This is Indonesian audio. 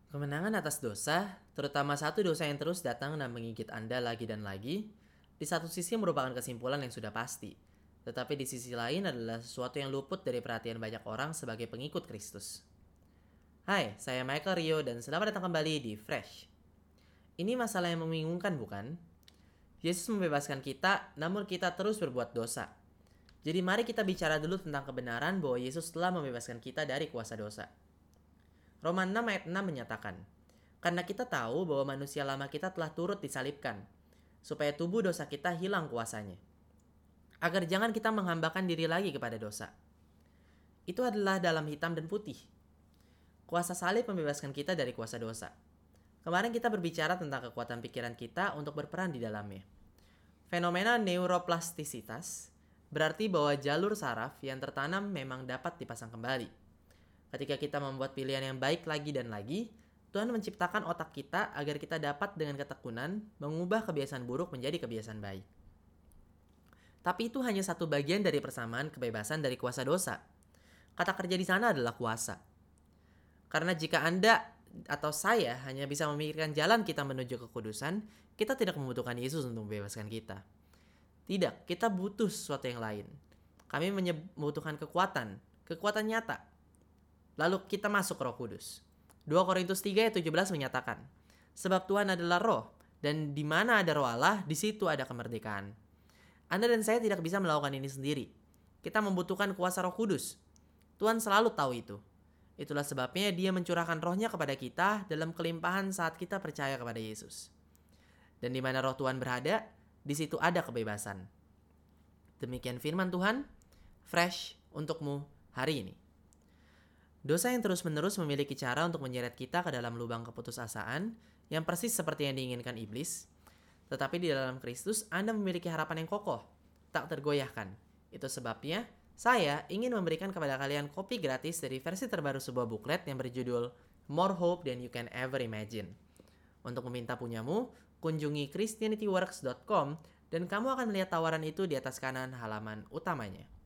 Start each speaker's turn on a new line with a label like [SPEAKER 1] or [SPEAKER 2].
[SPEAKER 1] Kemenangan atas dosa, terutama satu dosa yang terus datang dan menggigit Anda lagi dan lagi, di satu sisi merupakan kesimpulan yang sudah pasti. Tetapi di sisi lain adalah sesuatu yang luput dari perhatian banyak orang sebagai pengikut Kristus. Hai, saya Michael Rio dan selamat datang kembali di Fresh. Ini masalah yang membingungkan bukan? Yesus membebaskan kita, namun kita terus berbuat dosa. Jadi mari kita bicara dulu tentang kebenaran bahwa Yesus telah membebaskan kita dari kuasa dosa. Roma 6 ayat 6 menyatakan, karena kita tahu bahwa manusia lama kita telah turut disalibkan, supaya tubuh dosa kita hilang kuasanya. Agar jangan kita menghambakan diri lagi kepada dosa. Itu adalah dalam hitam dan putih. Kuasa salib membebaskan kita dari kuasa dosa. Kemarin kita berbicara tentang kekuatan pikiran kita untuk berperan di dalamnya. Fenomena neuroplastisitas berarti bahwa jalur saraf yang tertanam memang dapat dipasang kembali. Ketika kita membuat pilihan yang baik lagi dan lagi, Tuhan menciptakan otak kita agar kita dapat dengan ketekunan mengubah kebiasaan buruk menjadi kebiasaan baik. Tapi itu hanya satu bagian dari persamaan kebebasan dari kuasa dosa. Kata kerja di sana adalah kuasa. Karena jika Anda atau saya hanya bisa memikirkan jalan kita menuju kekudusan, kita tidak membutuhkan Yesus untuk membebaskan kita. Tidak, kita butuh sesuatu yang lain. Kami membutuhkan kekuatan nyata. Lalu kita masuk Roh Kudus. 2 Korintus 3 ayat 17 menyatakan, sebab Tuhan adalah roh, dan di mana ada roh Allah, di situ ada kemerdekaan. Anda dan saya tidak bisa melakukan ini sendiri. Kita membutuhkan kuasa Roh Kudus. Tuhan selalu tahu itu. Itulah sebabnya Dia mencurahkan rohnya kepada kita dalam kelimpahan saat kita percaya kepada Yesus. Dan di mana roh Tuhan berada, di situ ada kebebasan. Demikian firman Tuhan, fresh untukmu hari ini. Dosa yang terus-menerus memiliki cara untuk menyeret kita ke dalam lubang keputusasaan yang persis seperti yang diinginkan iblis. Tetapi di dalam Kristus Anda memiliki harapan yang kokoh, tak tergoyahkan. Itu sebabnya saya ingin memberikan kepada kalian kopi gratis dari versi terbaru sebuah buklet yang berjudul More Hope Than You Can Ever Imagine. Untuk meminta punyamu, kunjungi christianityworks.com dan kamu akan melihat tawaran itu di atas kanan halaman utamanya.